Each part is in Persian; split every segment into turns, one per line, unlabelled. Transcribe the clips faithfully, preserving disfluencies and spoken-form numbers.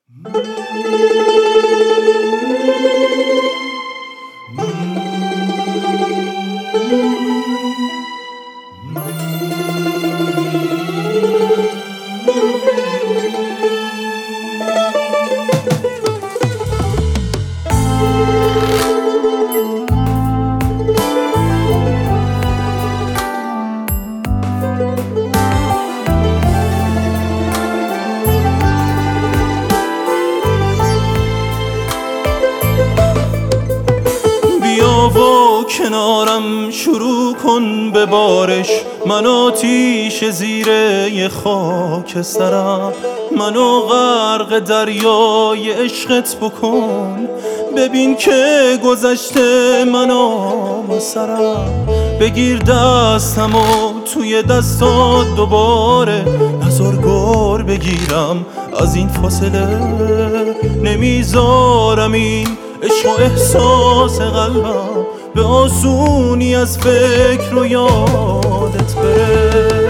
و کنارم شروع کن به بارش، من آتیش زیر یه خاک سرم، منو غرق دریای عشقت بکن، ببین که گذشته منو سرم، بگیر دستمو توی دستات دوباره، نزار گور بگیرم از این فاصله، نمیذارم این عشق و احساس قلبم به آسونی از فکر و یادت بره.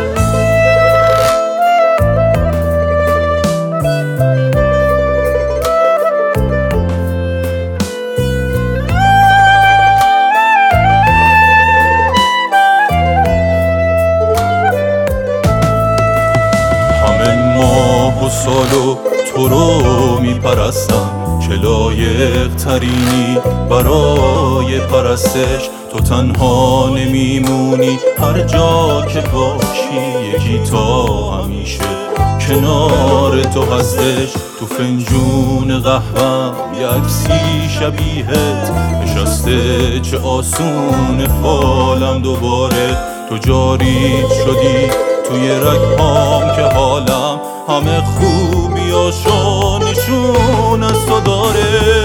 همه ماه و سال و تو رو میپرستم که لایق ترینی برای پرستش، تو تنها نمیمونی هر جا که باشی، یکی تا همیشه کنار تو هستش، تو فنجون قهوه‌م یه عکسی شبیهت نشسته، چه آسون فالم دوباره تو جاری شدی توی رگ‌هام که حالم همه خوبیاشو نشون از تو داره.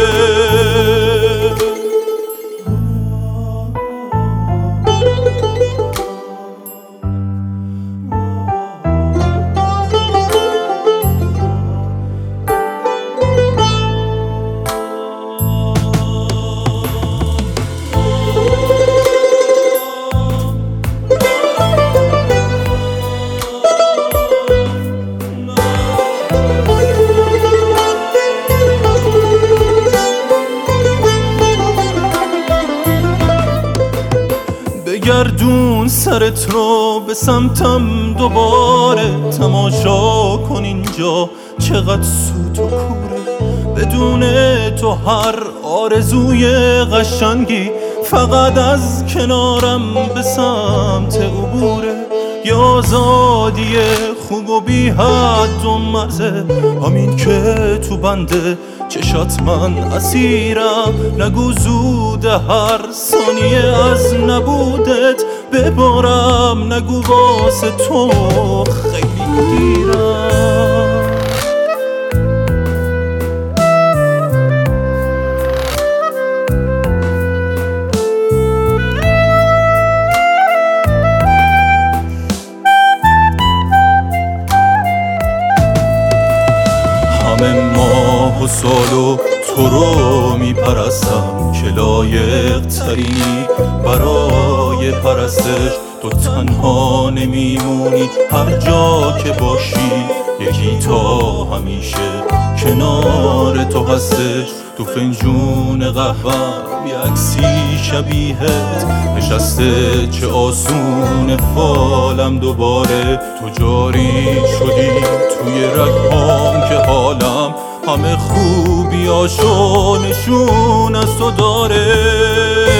بگردون سرت رو به سمتم دوباره، تماشا کن اینجا چقدر سوت و کوره، بدون تو هر آرزوی قشنگی فقط از کنارم به سمت عبوره، یه آزادی خوب و بی حد و مرزه، همین که تو بنده چشات من اسیرم، نگو زود هر ثانیه از نبودت ببارم، نگو واسه تو خیلی دیرم. همه ماه و سال و تو رو میپرستم که لایق ترینی برای پرستش، تو تنها نمیمونی هر جا که باشی، یکی تا همیشه کنار تو هستش، تو فنجون قهوه‌م یه عکسی شبیهت نشسته، چه آسون فالم دوباره تو جاری شدی توی رگ‌هام که حالم همه خوبیاشو نشون از تو داره.